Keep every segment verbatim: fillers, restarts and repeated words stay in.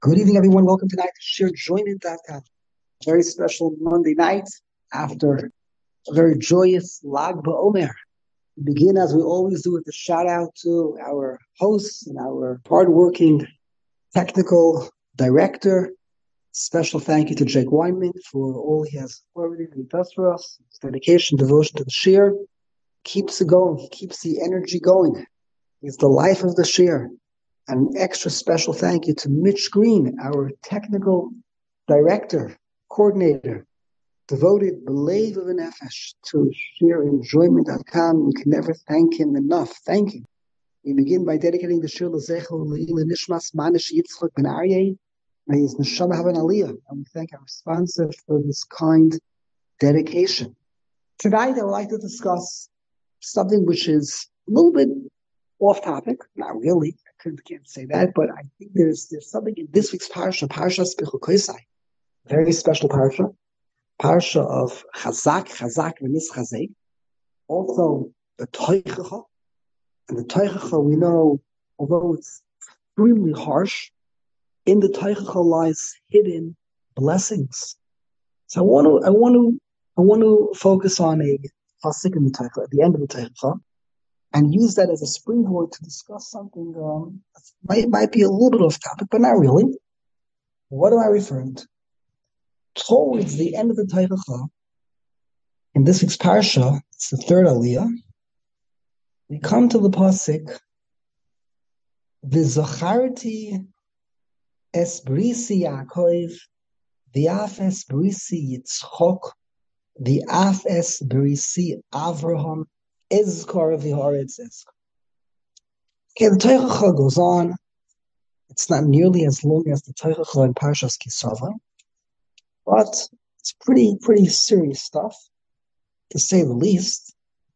Good evening, everyone. Welcome tonight to Shir Enjoyment dot com. Very special Monday night after a very joyous Lag BaOmer. We begin, as we always do, with a shout out to our hosts and our hardworking technical director. Special thank you to Jake Weinman for all he has already does for us. His dedication, devotion to the Shir keeps it going, keeps the energy going. He's the life of the Shir. And an extra special thank you to Mitch Green, our technical director, coordinator, devoted believe of an nefesh to shir enjoyment dot com. We can never thank him enough. Thank you. We begin by dedicating the shir L'Zecho L'Ila Nishmas Manish Yitzchak Ben Aryeh. May his neshama have an aliyah. And we thank our sponsor for this kind dedication. Tonight, I would like to discuss something which is a little bit off topic, not really. I can't say that, but I think there's there's something in this week's parsha, Parsha Bechukosai, very special parsha, parsha of Chazak, Chazak v'nis Chazek. Also the Toichacha, and the Toichacha we know, although it's extremely harsh, in the Toichacha lies hidden blessings. So I want to, I want to, I want to focus on a pasuk in the Toichacha, at the end of the Toichacha, and use that as a springboard to discuss something um, that might, might be a little bit off topic, but not really. What am I referring to? Towards the end of the Toichacha, in this week's parsha, it's the third aliyah, we come to the pasuk, V'zacharti es brisi Yaakov, v'af es brisi Yitzchok, v'af es brisi Avraham, ezkar v'haretz ezkar. Okay, the Toichacha goes on. It's not nearly as long as the Toichacha in Parshas Kisava, but it's pretty, pretty serious stuff, to say the least.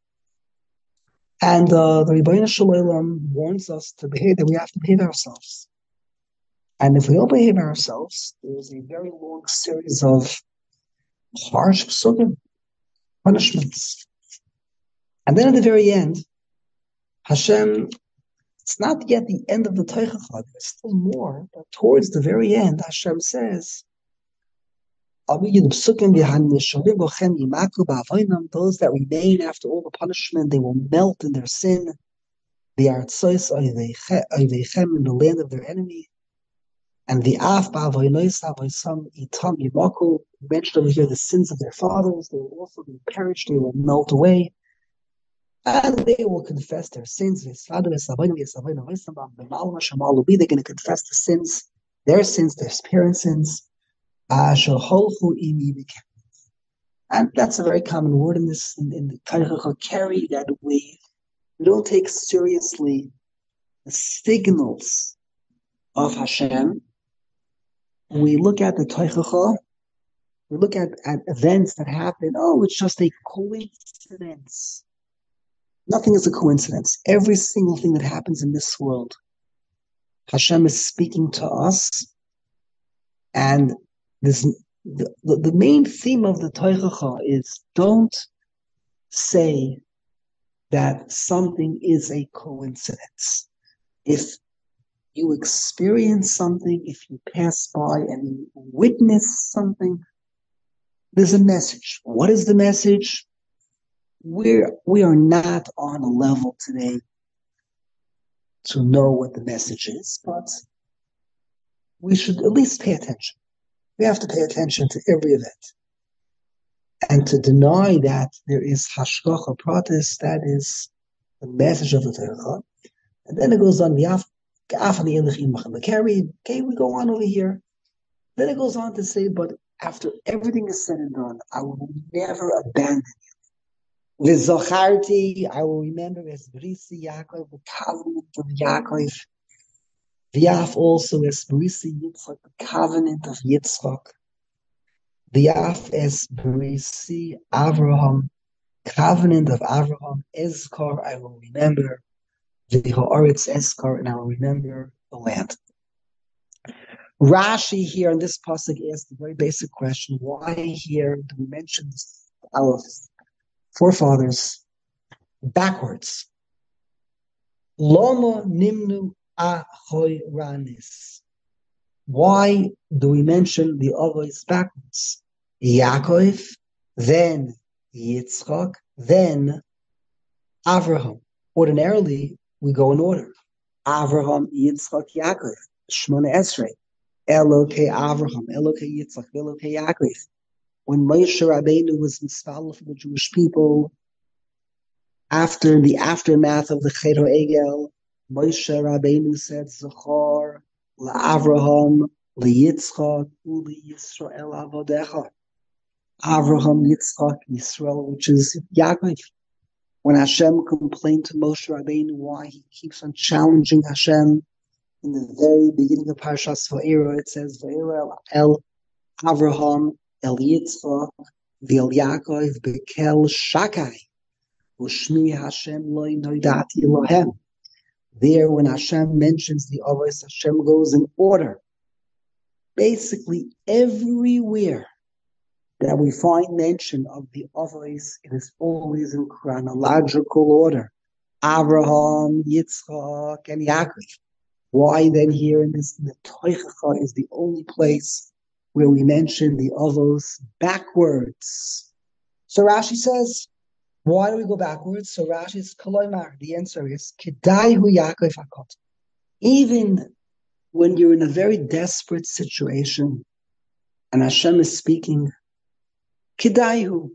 And uh, the Rebbeinu Shalom warns us to behave, that we have to behave ourselves. And if we don't behave ourselves, there's a very long series of harsh psukim, punishments. And then at the very end, Hashem, it's not yet the end of the Toichacha, there's still more, but towards the very end, Hashem says, those that remain after all the punishment, they will melt in their sin. They are in the land of their enemy. And the af some itam yimaku mentioned over here the sins of their fathers. They will also be perished. They will melt away, and they will confess their sins. They're going to confess the sins, their sins, their parents' sins. And that's a very common word in this in, in the Toichacha, carry that wave. We don't take seriously the signals of Hashem. We look at the Toichacha, we look at, at events that happen. Oh, it's just a coincidence. Nothing is a coincidence. Every single thing that happens in this world, Hashem is speaking to us. And this the, the, the main theme of the Toichacha is don't say that something is a coincidence. If you experience something, if you pass by and you witness something, there's a message. What is the message? We're, we are not on a level today to know what the message is, but we should at least pay attention. We have to pay attention to every event. And to deny that there is hashgacha pratis, that is the message of the Torah. And then it goes on, okay, we go on over here. Then it goes on to say, but after everything is said and done, I will never abandon you. V'zacharti, I will remember as brisi Yaakov, the covenant of Yaakov. V'af also as brisi Yitzchak, the covenant of Yitzchak. V'af as brisi Avraham, covenant of Avraham. Ezkar, I will remember. V'ha'aretz Ezkar, and I will remember the land. Rashi here in this pasuk asks a very basic question: why here do we mention our forefathers backwards? Lama nimnu achoy ranis. Why do we mention the Avos backwards? Yaakov, then Yitzchak, then Avraham. Ordinarily, we go in order. Avraham, Yitzchak, Yaakov, Shmona Esrei, Elokei Avraham, Elokei Yitzchak, Elokei Yaakov. When Moshe Rabbeinu was misfallen for the Jewish people, after the aftermath of the Chet Egel, Moshe Rabbeinu said, Zachor, LaAvraham, LeYitzchak, UleYisrael Avodecha. Avraham, Yitzchak, Yisrael, which is Yaakov. When Hashem complained to Moshe Rabbeinu why he keeps on challenging Hashem, in the very beginning of Parshas Va'era, it says, Va'era El Avraham, El Yitzchak, V'el Yaakov, Bekel Shakai, Ushmi Hashem Loi Noidati Lohem. There, when Hashem mentions the Avos, Hashem goes in order. Basically, everywhere that we find mention of the Avos, it is always in chronological order. Avraham, Yitzchak, and Yaakov. Why then here in this, the Toichacha is the only place where we mention the Avos backwards? So Rashi says, why do we go backwards? So Rashi is Koloimar. The answer is Kedaihu Yaakov Hakot. Even when you're in a very desperate situation and Hashem is speaking, Kedaihu,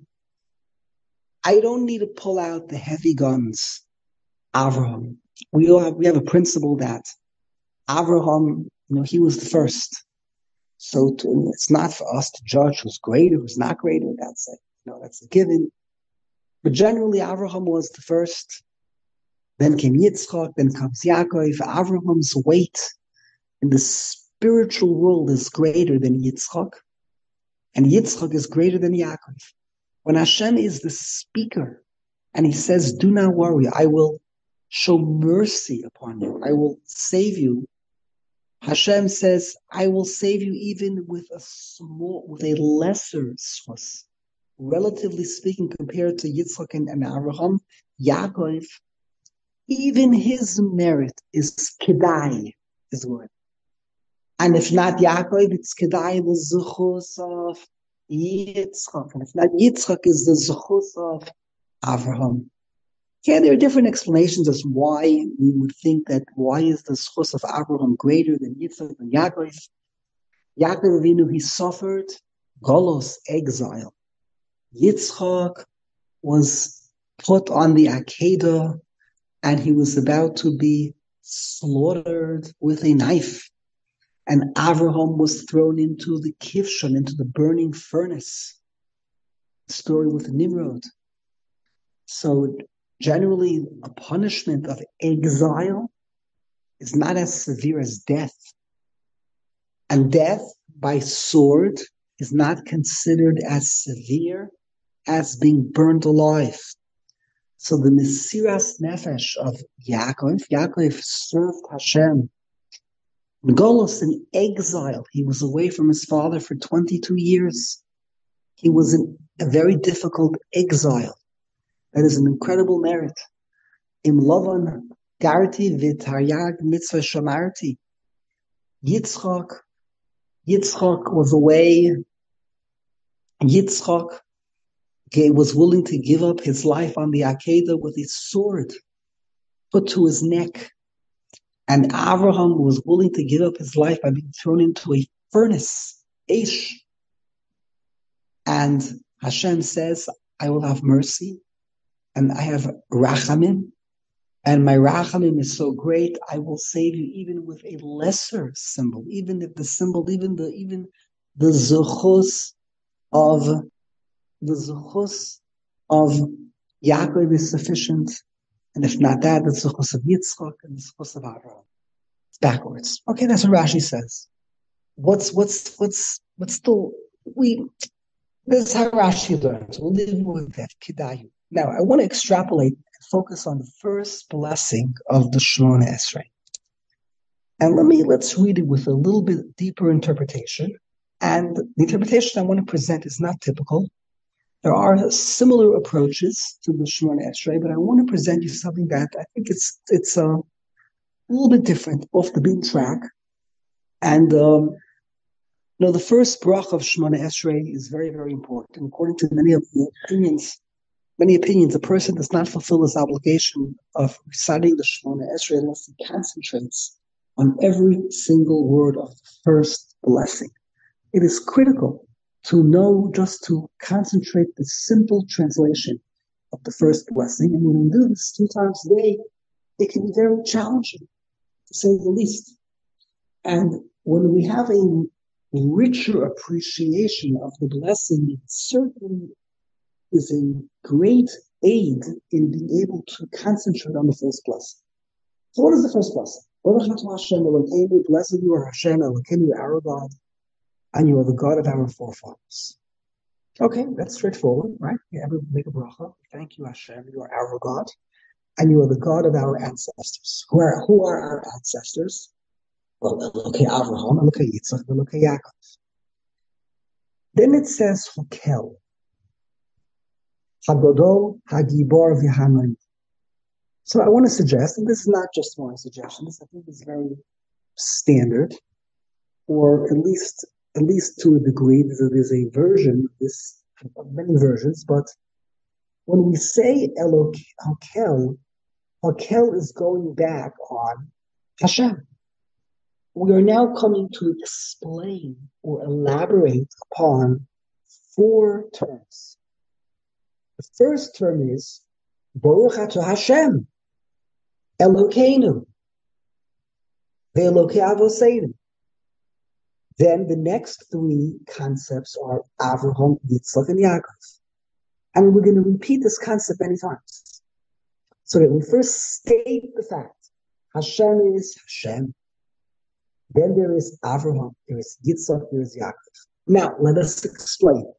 I don't need to pull out the heavy guns. Avraham. We all have, we have a principle that Avraham, you know, he was the first. So to, it's not for us to judge who's greater, who's not greater. That's a, you know, that's a given. But generally, Avraham was the first. Then came Yitzchak, then comes Yaakov. Avraham's weight in the spiritual world is greater than Yitzchak, and Yitzchak is greater than Yaakov. When Hashem is the speaker, and He says, "Do not worry, I will show mercy upon you. I will save you." Hashem says, "I will save you even with a small, with a lesser source." Relatively speaking, compared to Yitzchak and, and Avraham, Yaakov, even his merit is kedai, is the word. And if not Yaakov, it's kedai, the zuchus of Yitzchak. And if not Yitzchak, is the zuchus of Avraham. Yeah, there are different explanations as to why we would think that why is the zuchus of Avraham greater than Yitzchak and Yaakov. Yaakov Avinu, he suffered Golos, exile. Yitzchak was put on the Akedah and he was about to be slaughtered with a knife. And Avraham was thrown into the Kivshon, into the burning furnace. The story with Nimrod. So generally, a punishment of exile is not as severe as death. And death by sword is not considered as severe as being burned alive. So the Mesiras Nefesh of Yaakov, Yaakov served Hashem. Golos in exile, he was away from his father for twenty-two years. He was in a very difficult exile. That is an incredible merit. Im Lavan Garti v'Taryag Mitzvah Shamarti. Yitzchak, Yitzchak was away. Yitzchak was willing to give up his life on the Akedah with his sword put to his neck. And Avraham was willing to give up his life by being thrown into a furnace, Eish. And Hashem says, I will have mercy, and I have Rachamim, and my Rachamim is so great, I will save you even with a lesser symbol, even if the symbol, even the even the Zuchus of the Zuchus of Yaakov is sufficient, and if not that, the Zuchus of Yitzchak and the Zuchus of Avraham. It's backwards. Okay, that's what Rashi says. What's what's what's what's still we this is how Rashi learns. We'll live with that. Kedayu. Now I want to extrapolate and focus on the first blessing of the Shemona Esrei. And let me let's read it with a little bit deeper interpretation. And the interpretation I want to present is not typical. There are similar approaches to the Shemona Esrei, but I want to present you something that I think it's it's a little bit different, off the beaten track. And um, you know, the first brach of Shemona Esrei is very, very important. According to many of the opinions, many opinions, a person does not fulfill his obligation of reciting the Shemona Esrei unless he concentrates on every single word of the first blessing. It is critical to know just to concentrate the simple translation of the first blessing. And when we do this two times a day, it can be very challenging, to say the least. And when we have a richer appreciation of the blessing, it certainly is a great aid in being able to concentrate on the first blessing. So what is the first blessing? Blessed you are Hashem, Elokeinu, our God, and you are the God of our forefathers. Okay, that's straightforward, right? Yeah, everyone make a bracha. Thank you, Hashem, you are our God, and you are the God of our ancestors. Who are, who are our ancestors? Well, Elokei Avraham, Elokei Yitzchak, Elokei Yaakov. Then it says Hokel, Hagodol, Hagibor, V'Hanon. So I want to suggest, and this is not just one suggestion, this I think is very standard, or at least at least to a degree, there's a version of this, many versions, but when we say Elok Hakel, Hakel is going back on Hashem. We are now coming to explain or elaborate upon four terms. The first term is Baruch Atah Hashem, Elokeinu, Ve'Elokei Avoseinu. Then the next three concepts are Avraham, Yitzchak, and Yaakov. And we're going to repeat this concept many times. So that we first state the fact, Hashem is Hashem. Then there is Avraham, there is Yitzchak, there is Yaakov. Now, let us explain.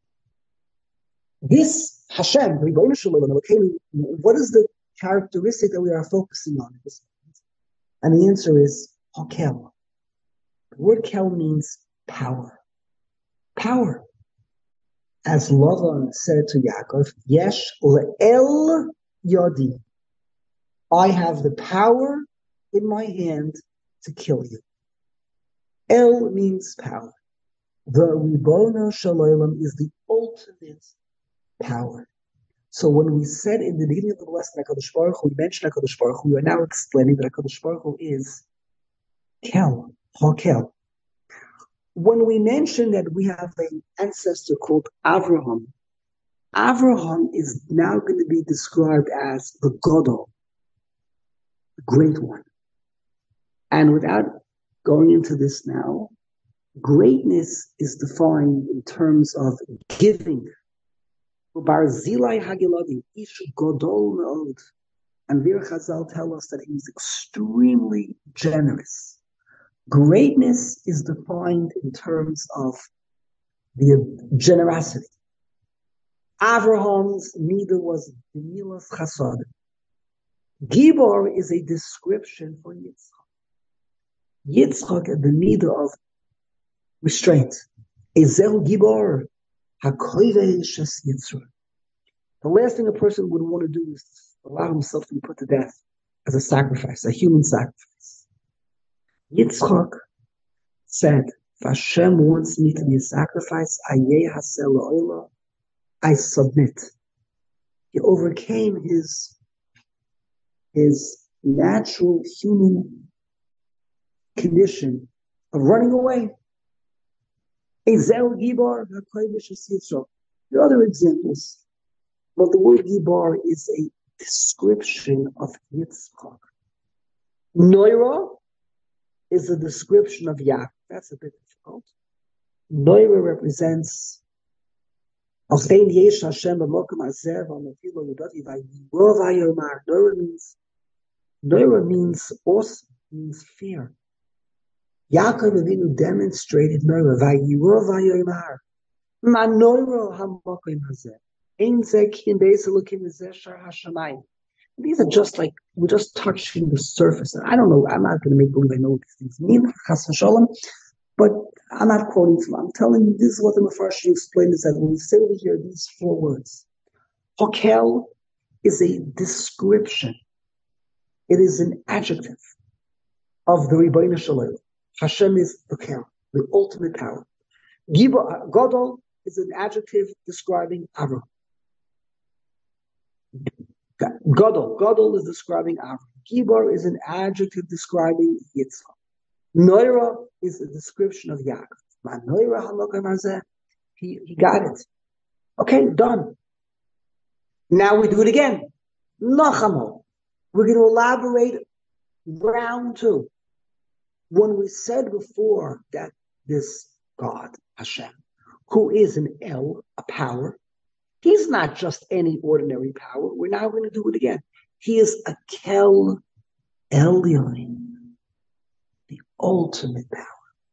This Hashem, what is the characteristic that we are focusing on? And the answer is Hakel. The word Kel means power. Power. As Lavan said to Yaakov, Yesh le'el yodi. I have the power in my hand to kill you. El means power. The Ribono Shalom is the ultimate power. So when we said in the beginning of the lesson, HaKadosh Baruch Hu, we mentioned HaKadosh Baruch Hu, we are now explaining that HaKadosh Baruch Hu is Kel, Hakel. When we mention that we have an ancestor called Avraham, Avraham is now going to be described as the Godol, the great one. And without going into this now, greatness is defined in terms of giving. Barzilai Hagiladi, Ish Godol Meod. And Vir Chazal tell us that he's extremely generous. Greatness is defined in terms of the generosity. Avraham's midah was Gemilas Chasad. Gibor is a description for Yitzchak. Yitzchak, the midah of restraint. Ezel Gibor, HaKoivei Shes Yitzchak. The last thing a person would want to do is allow himself to be put to death as a sacrifice, a human sacrifice. Yitzchak said, if Hashem wants me to be a sacrifice, I submit. He overcame his, his natural human condition of running away. There are other examples, but the word Gibar is a description of Yitzchak. Noira is a description of Yaakov. That's a bit difficult. Noira represents Noira means Noira means awesome, means fear. Yaakov Avinu demonstrated Noira. Vayiro vayoymar. Ma Noira hamakom hazeh. Ein zeh ki beis Elokim zeh shar hashamayim. These are just like, we're just touching the surface. I don't know, I'm not going to make believe I know what these things mean, chas v'sholom, but I'm not quoting from, I'm telling you, this is what the Mefarshim explained, is that when we say over here these four words, Hakel is a description, it is an adjective of the Ribono Shel Olam. Hashem is the Kel, the ultimate power. Gibor, Gadol is an adjective describing Avraham. Gadol, Gadol is describing Avraham. Gibor is an adjective describing Yitzchak. Noira is a description of Yaakov. Noira Halakha Mazeh. He he got it. Okay, done. Now we do it again. Nachamo. We're going to elaborate round two. When we said before that this God, Hashem, who is an El, a power, he's not just any ordinary power. We're now going to do it again. He is a Kel Elyon, the ultimate power.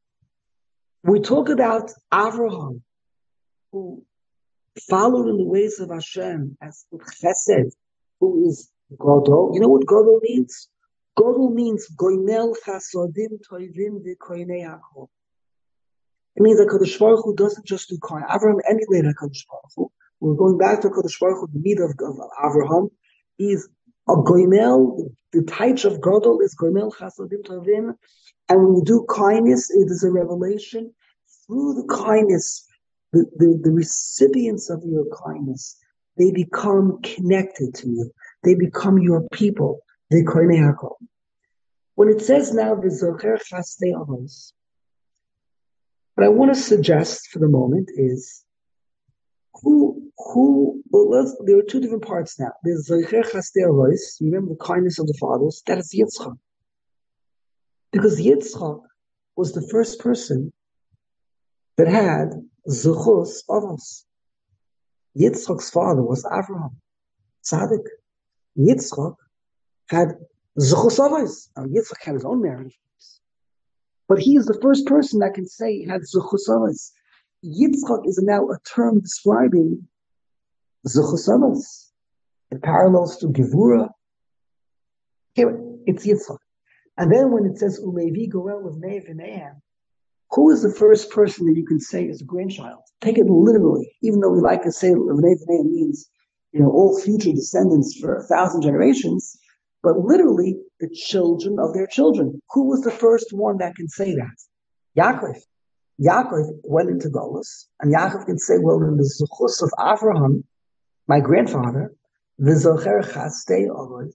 We talk about Avraham, who followed in the ways of Hashem as Chesed, who is Godol. You know what Godol means? Godol means Goinel Chasodim Toivim V'Koinei Hakol. It means that Kadosh Baruch Hu doesn't just do Kohen. Avraham emulated Kadosh Baruch Hu. We're going back to Kadosh Baruch Hu, the need of, of Avraham. He's a Goinel. The type of Godol is Goinel Chasodim Toivim. And when you do kindness, it is a revelation. Through the kindness, the, the, the recipients of your kindness, they become connected to you. They become your people. They koinei hakol. When it says now, v'zocher chastei avos, what I want to suggest for the moment is who, who, well, let's, there are two different parts now. There's zocher chastei avos, you remember the kindness of the fathers, that is Yitzchak. Because Yitzchak was the first person that had Zuchos Avos. Yitzchak's father was Avraham, Tzaddik. Yitzchak had Zuchos Avos. Now Yitzchak had his own marriage, but he is the first person that can say he had Zuchos Avos. Yitzchak is now a term describing Zuchos Avos. It parallels to Gevura. Here, it's Yitzchak. And then when it says Umevi Goel of Neiv V'Nehem, who is the first person that you can say is a grandchild? Take it literally, even though we like to say Neiv V'Nehem means, you know, all future descendants for a thousand generations, but literally the children of their children. Who was the first one that can say that? Yaakov. Yaakov went into Golus, and Yaakov can say, well, in the Zuchus of Avraham, my grandfather, the Zocher Chastei Avos,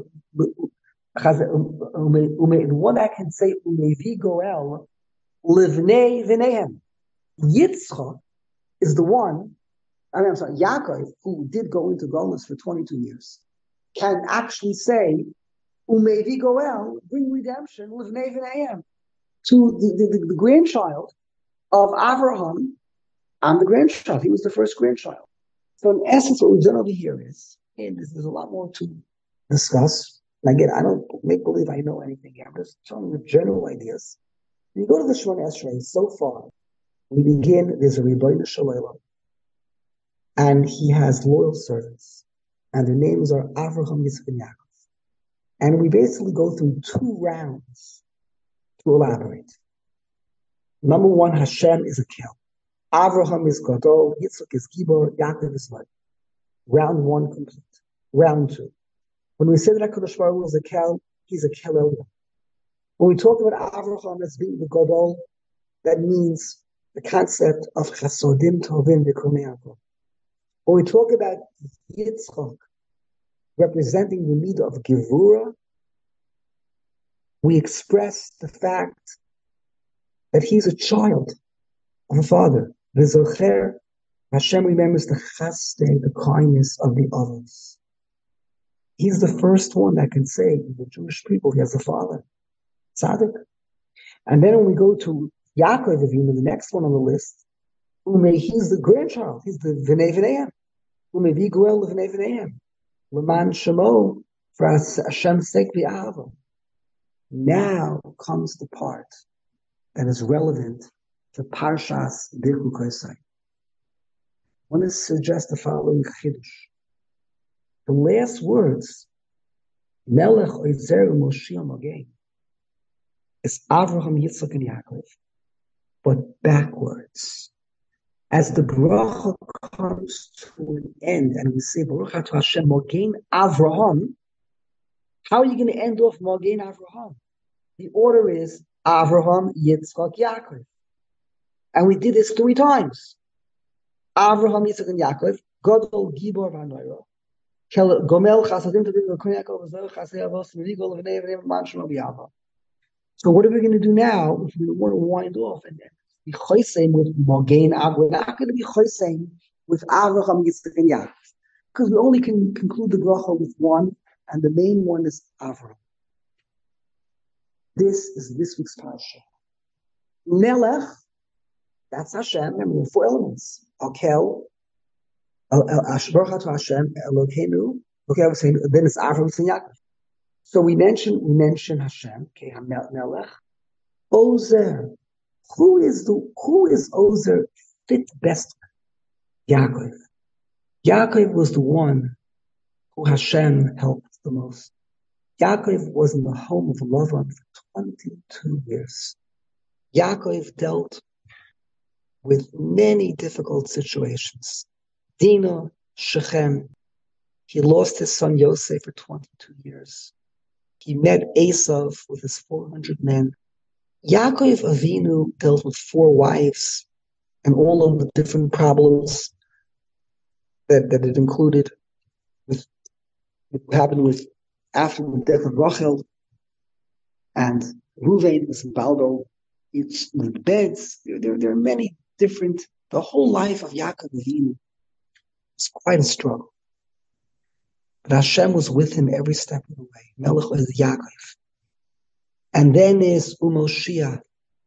the one that can say Umevi Goel Livnei V'Nehem. Yitzchak is the one, I mean, I'm sorry, Yaakov, who did go into Golus for twenty-two years, can actually say Umevi Goel, bring redemption, Livnei V'Nehem, to the, the, the, the grandchild of Avraham. I'm the grandchild. He was the first grandchild. So in essence, what we've done over here is, and there's, there's a lot more to discuss. And again, I don't make believe I know anything here. I'm just telling you the general ideas. When you go to the Shemona Esrei, so far, we begin, there's a Rebbeinu Shalom, and he has loyal servants, and their names are Avraham, Yitzchak, and Yaakov. And we basically go through two rounds to elaborate. Number one, Hashem is a Kel. Avraham is Gadol, Yitzchak is Gibor, Yaakov is Lev. Round one complete. Round two. When we say that HaKadosh Baruch Hu is a Kel, he's a Kel Elyon. When we talk about Avraham as being the Gadol, that means the concept of Chasodim Tovim V'Koinei Hakol. When we talk about Yitzchak representing the need of Gevura, we express the fact that he's a child of a father. V'zocher, Hashem remembers the Chastei, the kindness of the others. He's the first one that can say, the Jewish people, he has a father, Tzaddik. And then when we go to Yaakov Avinu, the next one on the list, he's the grandchild, he's the V'nei V'nehem. Umevi Goel V'nei V'nehem. L'man Shemo, for Hashem's sake v'ahava. Now comes the part that is relevant to Parshas Birku Kosai. I want to suggest the following chiddush. The last words, Melech Oizer Moshiach Mogein, is Avraham, Yitzchak, and Yaakov, but backwards. As the bracha comes to an end, and we say Baruch Atah Hashem Mogein Avraham, how are you going to end off Mogein Avraham? The order is Avraham, Yitzchak, Yaakov. And we did this three times. Avraham, Yitzchak, and Yaakov. Godol, Gibor, Vanoira. Gomel, Chasadim, Yaakov, Chasei Avos, Rigol, Vnei, Vnei, Manshon, Yava. So what are we going to do now if we want to wind off and then be chosein with Mogain Av? We're not going to be chosein with Avraham, Yitzchak, and Yaakov because we only can conclude the bracha with one, and the main one is Avraham. This is this week's parasha. Melech, that's Hashem. Remember, four elements. Akel, Ashbarcha to Hashem, Elokeinu. Okay, I was saying then it's Avraham and Yaakov. So we mentioned we mentioned Hashem, okay, Melech, Ozer. Who is the who is Ozer fit best? Yaakov. Yaakov was the one who Hashem helped the most. Yaakov was in the home of Lavan for twenty-two years. Yaakov dealt with many difficult situations. Dinah, Shechem, he lost his son Yosef for twenty-two years. He met Esav with his four hundred men. Yaakov Avinu dealt with four wives and all of the different problems that, that it included with what happened with after the death of Rachel and Ruvain was in Baldo. It's the beds. There, there, there are many different. The whole life of Yaakov Avinu was quite a struggle. But Hashem was with him every step of the way. Melech was Yaakov. And then is Umoshia.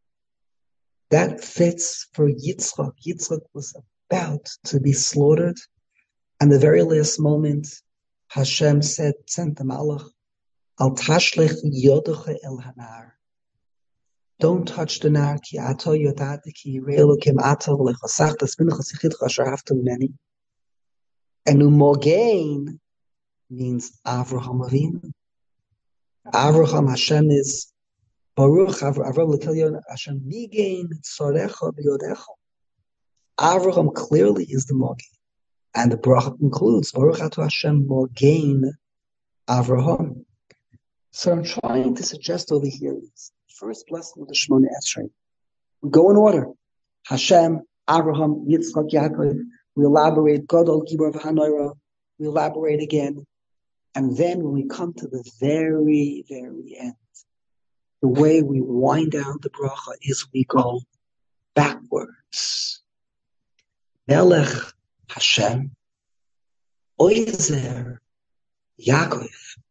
That fits for Yitzchak. Yitzchak was about to be slaughtered. And the very last moment, Hashem said, sent the Malach, Al tashlech yodecha el hanar. Don't touch the nar, ki ato yodati ki yireelu kim ato v'lechasach tasminach asichitcha asher hafta mimeni. And Umogain means Avraham Avinu. Avraham Hashem is Baruch Avraham l'kel Hashem migain tzarecha b'yodecha. Avraham clearly is the Mogain. And the bracha concludes, Baruch Ato Hashem Mogain Avraham. So I'm trying to suggest over here is first blessing of the Shemona Esrei. We go in order. Hashem, Avraham, Yitzchak, Yaakov. We elaborate Godol, Gibor, V'Hanoira. We elaborate again. And then when we come to the very, very end, the way we wind down the bracha is we go backwards. Melech Hashem, Oizer, Yaakov,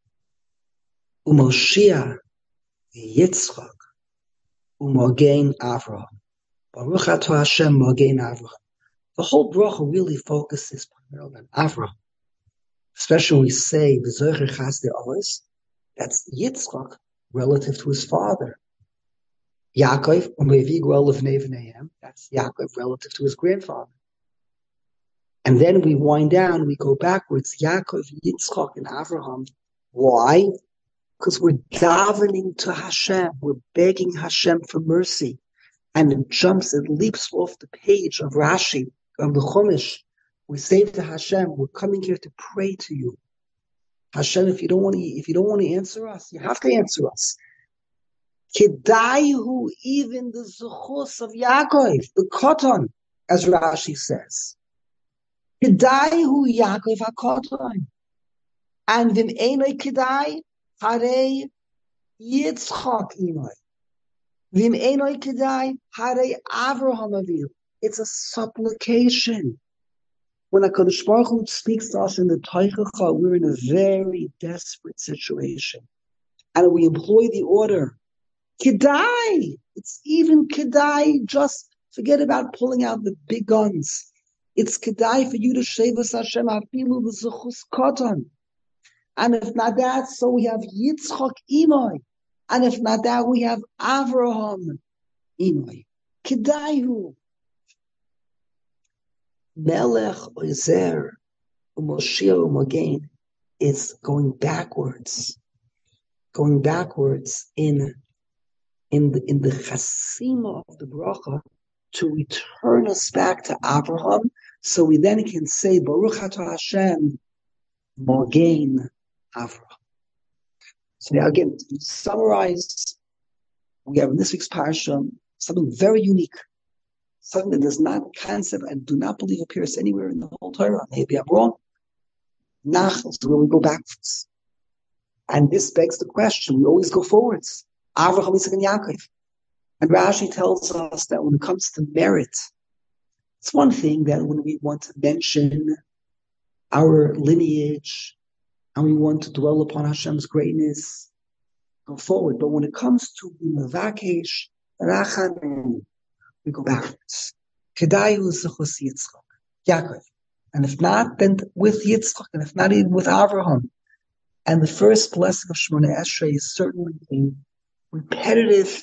Umoshia, Yitzchak, Umogain Avraham. Baruch Ato Hashem Mogain Avraham. The whole bracha really focuses primarily on Avraham. Especially when we say V'zocher Chasdei Ois, that's Yitzchak relative to his father. Yaakov, Umevi Goel Levnei V'neihem, that's Yaakov relative to his grandfather. And then we wind down, we go backwards, Yaakov, Yitzchak, and Avraham. Why? Because we're davening to Hashem. We're begging Hashem for mercy. And it jumps, it leaps off the page of Rashi, of the Chumash. We say to Hashem, we're coming here to pray to you. Hashem, if you don't want to, if you don't want to answer us, you have to answer us. Kedaihu, even the zuchus of Yaakov, the koton, as Rashi says. Kedaihu Yaakov hakoton. And vim einoi kedai, harei Yitzchak inoi. Vim einoi kedai, harei Avraham Avinu. It's a supplication. When HaKadosh Baruch Hu speaks to us in the Teichacha, we're in a very desperate situation. And we employ the order, Kedai. It's even Kedai, just forget about pulling out the big guns. It's Kedai for you to Shavas Hashem Afilu V'Zuchus Koton. And if not that, so we have Yitzchak Imoi. And if not that, we have Avraham Imoi. Kedaihu. Melech Ozer Umoshia Umogain is going backwards, going backwards in in the in the chasima of the bracha to return us back to Avraham, so we then can say Baruch Ato Hashem Mogain Avraham. So now again, to summarize We have in this week's parsha something very unique, something that does not concept and do not believe appears anywhere in the whole Torah. Maybe I'm wrong. Nach is where we go backwards. And this begs the question, we always go forwards. Avraham, Yitzchak, and Yaakov. And Rashi tells us that when it comes to merit, it's one thing that when we want to mention our lineage and we want to dwell upon Hashem's greatness, go forward. But when it comes to Mevakesh, Rachamim, we go backwards. Kedayu Zechus Yitzchak, Yaakov. And if not, then with Yitzchak, and if not even with Avraham. And the first blessing of Shemona Esrei is certainly a repetitive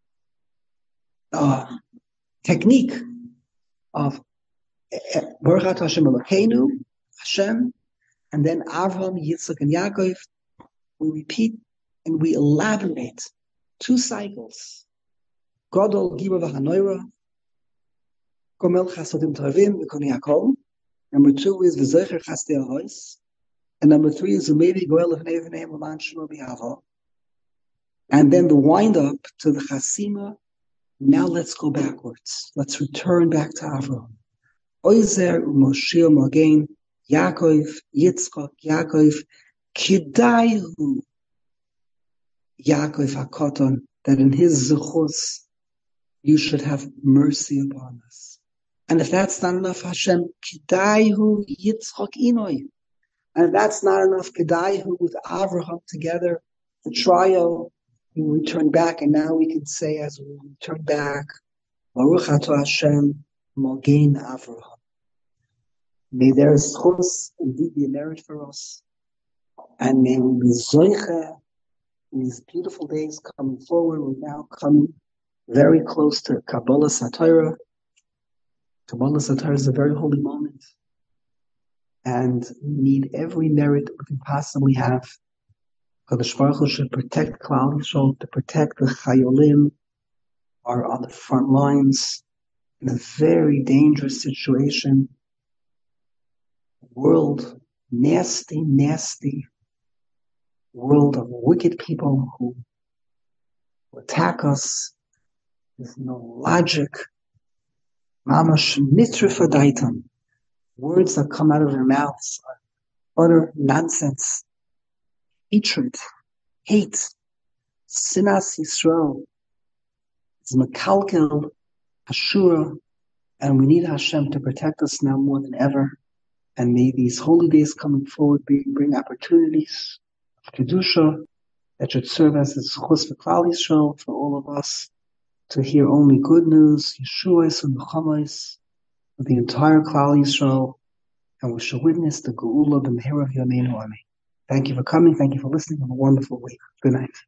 uh, technique of Baruch Hashem Elokeinu, Hashem, and then Avraham, Yitzchak, and Yaakov. We repeat and we elaborate two cycles. Gadol Gibor v'Hanoira, Gomel Chasodim Tovim v'Koni Hakol. Number two is V'Zecher Chasdei Ha'os. And number three is Umevi Goel Lefnei V'nei L'man Shemo B'Yavo. And then the wind up to the Chasima. Now let's go backwards. Let's return back to Avraham. Oizer U'Moshe U'Mogen, Yaakov, Yitzchak, Yaakov, Kidayu, Yaakov HaKoton, that in his zechus you should have mercy upon us. And if that's not enough, Hashem, Kidayu Yitzchak Inoi. And if that's not enough, Kidayu with Avraham together, the trio, we return back, and now we can say as we return back, Baruch Ato Hashem, Mogen Avraham. May their zechus indeed be a merit for us, and may we be zoiche in these beautiful days coming forward. We're now coming very close to Kabbalah Satorah. Kabbalah Satorah is a very holy moment, and we need every merit we can possibly have. Kadosh Baruch Hu should protect Klal Yisrael, to protect the Chayolim, are on the front lines in a very dangerous situation. World, nasty, nasty world of wicked people who attack us with no logic. Mamash mitrifadaitam. Words that come out of their mouths are utter nonsense. Hatred, hate, sinas Yisrael is makalkel, Ashura, and we need Hashem to protect us now more than ever. And may these holy days coming forward be, bring opportunities of Kedusha that should serve as a zechus for Klal Yisrael, for all of us, to hear only good news, Yeshuas and Mechamais, of the entire Klal Yisrael, and we shall witness the Geula b'mehera v'yameinu amen. Thank you for coming. Thank you for listening. Have a wonderful week. Good night.